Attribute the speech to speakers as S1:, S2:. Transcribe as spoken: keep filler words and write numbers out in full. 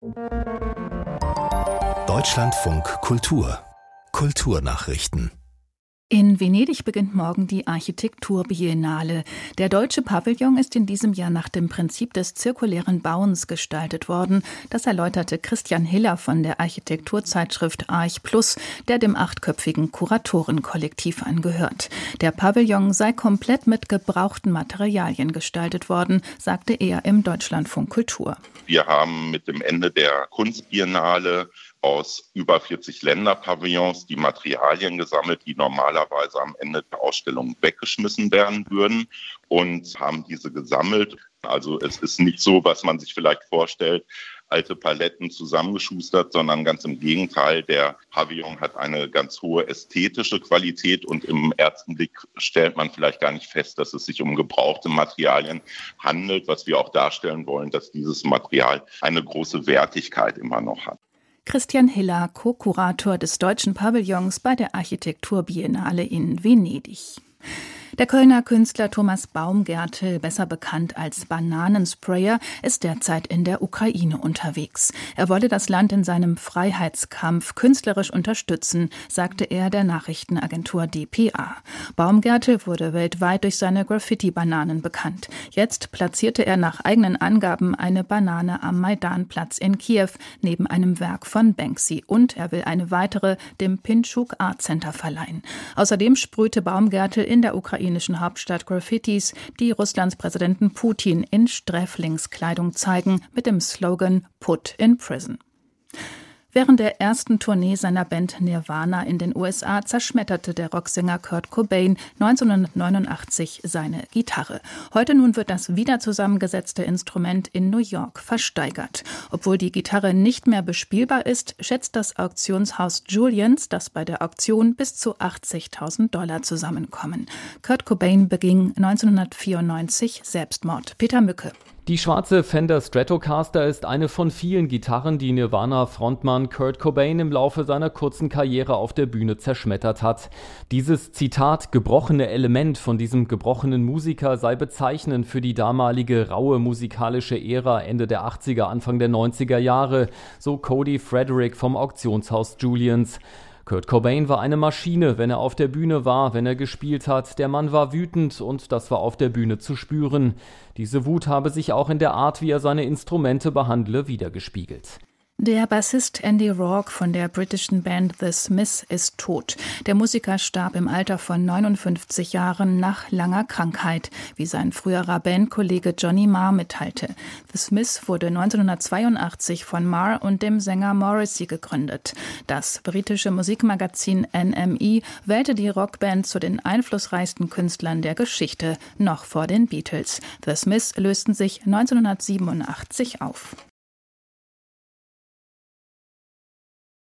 S1: Deutschlandfunk Kultur Kulturnachrichten.
S2: In Venedig beginnt morgen die Architekturbiennale. Der deutsche Pavillon ist in diesem Jahr nach dem Prinzip des zirkulären Bauens gestaltet worden. Das erläuterte Christian Hiller von der Architekturzeitschrift Arch Plus, der dem achtköpfigen Kuratorenkollektiv angehört. Der Pavillon sei komplett mit gebrauchten Materialien gestaltet worden, sagte er im Deutschlandfunk Kultur.
S3: Wir haben mit dem Ende der Kunstbiennale aus über vierzig Länderpavillons die Materialien gesammelt, die normalerweise am Ende der Ausstellung weggeschmissen werden würden, und haben diese gesammelt. Also es ist nicht so, was man sich vielleicht vorstellt, alte Paletten zusammengeschustert, sondern ganz im Gegenteil. Der Pavillon hat eine ganz hohe ästhetische Qualität und im ersten Blick stellt man vielleicht gar nicht fest, dass es sich um gebrauchte Materialien handelt, was wir auch darstellen wollen, dass dieses Material eine große Wertigkeit immer noch hat.
S2: Christian Hiller, Co-Kurator des Deutschen Pavillons bei der Architekturbiennale in Venedig. Der Kölner Künstler Thomas Baumgärtel, besser bekannt als Bananensprayer, ist derzeit in der Ukraine unterwegs. Er wolle das Land in seinem Freiheitskampf künstlerisch unterstützen, sagte er der Nachrichtenagentur D P A. Baumgärtel wurde weltweit durch seine Graffiti-Bananen bekannt. Jetzt platzierte er nach eigenen Angaben eine Banane am Maidanplatz in Kiew neben einem Werk von Banksy, und er will eine weitere dem Pintschuk Art Center verleihen. Außerdem sprühte Baumgärtel in der Ukraine Hauptstadt Graffitis, die Russlands Präsidenten Putin in Sträflingskleidung zeigen, mit dem Slogan Put in Prison. Während der ersten Tournee seiner Band Nirvana in den U S A zerschmetterte der Rocksänger Kurt Cobain neunzehnhundertneunundachtzig seine Gitarre. Heute nun wird das wieder zusammengesetzte Instrument in New York versteigert. Obwohl die Gitarre nicht mehr bespielbar ist, schätzt das Auktionshaus Julians, dass bei der Auktion bis zu achtzigtausend Dollar zusammenkommen. Kurt Cobain beging neunzehnhundertvierundneunzig Selbstmord. Peter Mücke.
S4: Die schwarze Fender Stratocaster ist eine von vielen Gitarren, die Nirvana-Frontmann Kurt Cobain im Laufe seiner kurzen Karriere auf der Bühne zerschmettert hat. Dieses Zitat gebrochene Element von diesem gebrochenen Musiker sei bezeichnend für die damalige raue musikalische Ära Ende der achtziger, Anfang der neunziger Jahre, so Cody Frederick vom Auktionshaus Julians. Kurt Cobain war eine Maschine, wenn er auf der Bühne war, wenn er gespielt hat. Der Mann war wütend und das war auf der Bühne zu spüren. Diese Wut habe sich auch in der Art, wie er seine Instrumente behandle, widergespiegelt.
S2: Der Bassist Andy Rourke von der britischen Band The Smiths ist tot. Der Musiker starb im Alter von neunundfünfzig Jahren nach langer Krankheit, wie sein früherer Bandkollege Johnny Marr mitteilte. The Smiths wurde neunzehnhundertzweiundachtzig von Marr und dem Sänger Morrissey gegründet. Das britische Musikmagazin N M E wählte die Rockband zu den einflussreichsten Künstlern der Geschichte, noch vor den Beatles. The Smiths lösten sich neunzehnhundertsiebenundachtzig auf.